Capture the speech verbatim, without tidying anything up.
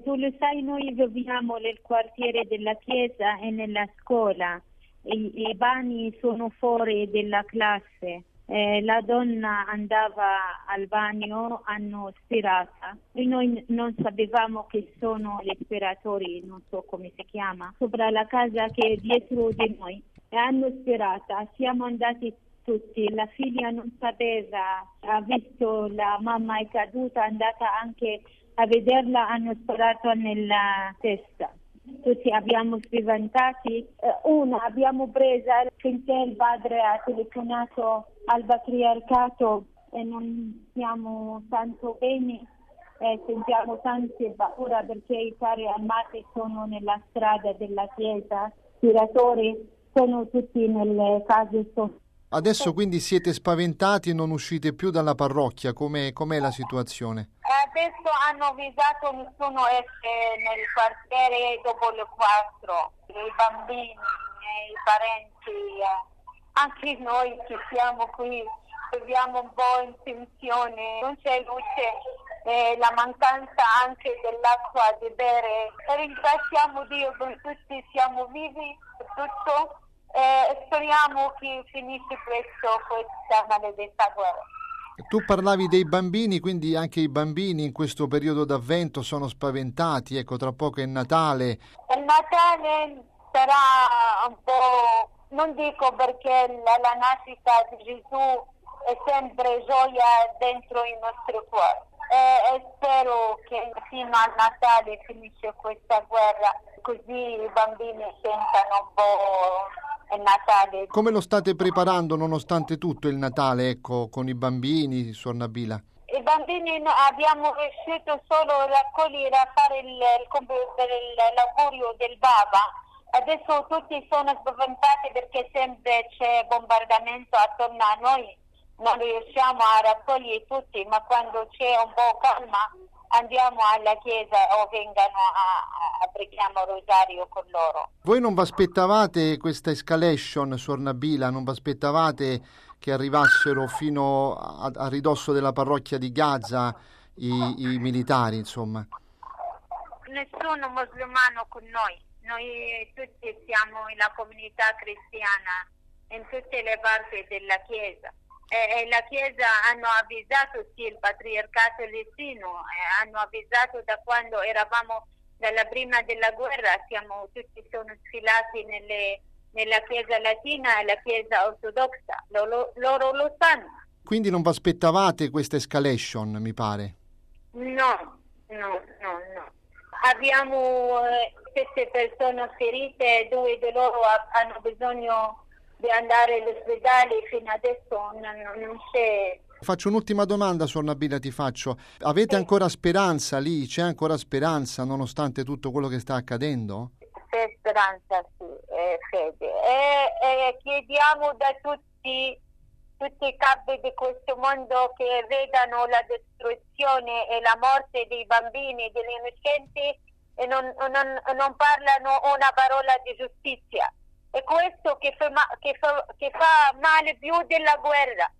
tu lo sai, noi viviamo nel quartiere della chiesa e nella scuola. I, i bani sono fuori della classe. Eh, la donna andava al bagno, hanno spirata e noi non sapevamo che sono gli spiratori, non so come si chiama, sopra la casa che è dietro di noi, e hanno spirata. Siamo andati tutti, la figlia non sapeva, ha visto la mamma è caduta, è andata anche a vederla, hanno sparato nella testa. Tutti abbiamo spaventati. Eh, una abbiamo presa finché il padre ha telefonato al patriarcato e non siamo tanto bene e sentiamo tante paura perché i carri armati sono nella strada della chiesa, tiratori sono tutti nelle case. Adesso quindi siete spaventati e non uscite più dalla parrocchia, com'è, com'è la situazione? Adesso hanno avvisato nessuno esce nel quartiere dopo le quattro, i bambini, i parenti, anche noi che siamo qui viviamo un po' in tensione, non c'è luce, eh, la mancanza anche dell'acqua di bere. Ringraziamo Dio per tutti, siamo vivi per tutto e speriamo che finisce presto questa maledetta guerra. Tu parlavi dei bambini, quindi anche i bambini in questo periodo d'avvento sono spaventati, ecco, tra poco è Natale. Il Natale sarà un po', non dico perché la, la nascita di Gesù è sempre gioia dentro i nostri cuori e, e spero che fino al Natale finisce questa guerra, così i bambini sentano un po' il Natale. Come lo state preparando nonostante tutto il Natale, ecco, con i bambini, Suor Nabila? I bambini no, abbiamo riuscito solo a raccogliere, a fare il, il, il l'augurio del Baba. Adesso tutti sono spaventati perché sempre c'è bombardamento attorno a noi. Non riusciamo a raccogliere tutti, ma quando c'è un po' calma andiamo alla chiesa o vengano a, a preghiamo rosario con loro. Voi non vi aspettavate questa escalation, Suor Nabila? Non vi aspettavate che arrivassero fino a, a ridosso della parrocchia di Gaza i, i militari, insomma? Nessuno musulmano con noi. Noi tutti siamo nella comunità cristiana in tutte le parti della chiesa. E, e la Chiesa hanno avvisato, sì, il patriarcato latino, eh, hanno avvisato da quando eravamo dalla prima della guerra, siamo tutti sono sfilati nelle, nella Chiesa latina e la Chiesa ortodossa, loro, loro lo sanno. Quindi non vi aspettavate questa escalation, mi pare? No, no, no, no. Abbiamo eh, sette persone ferite, due di loro ha, hanno bisogno di andare all'ospedale, fino adesso non, non c'è. Faccio un'ultima domanda, Suor Nabila, ti faccio. Avete sì. ancora speranza lì? C'è ancora speranza nonostante tutto quello che sta accadendo? C'è speranza, sì, eh, fede. E, e chiediamo da tutti, tutti i capi di questo mondo che vedano la distruzione e la morte dei bambini, degli innocenti e non, non, non parlano una parola di giustizia. È questo che fa, che, fa, che fa male più della guerra.